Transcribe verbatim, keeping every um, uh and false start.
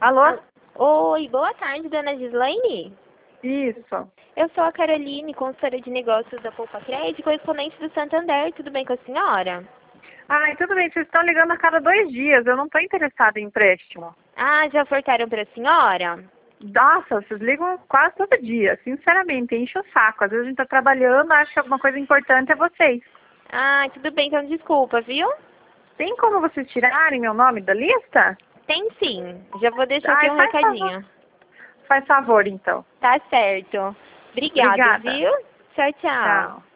Alô? Oi, boa tarde, dona Gislaine. Isso. Eu sou a Caroline, consultora de negócios da Poupa Crédito, correspondente do Santander. Tudo bem com a senhora? Ai, tudo bem, vocês estão ligando a cada dois dias, eu não estou interessada em empréstimo. Ah, já ofertaram para a senhora? Nossa, vocês ligam quase todo dia, sinceramente, enche o saco. Às vezes a gente está trabalhando, acho que alguma coisa importante é vocês. Ah, tudo bem, então desculpa, viu? Tem como vocês tirarem meu nome da lista? Tem sim. Já vou deixar aqui Ai, um faz favor. recadinho. Faz favor, então. Tá certo. Obrigada, Obrigada. viu? Tchau, tchau. Tchau.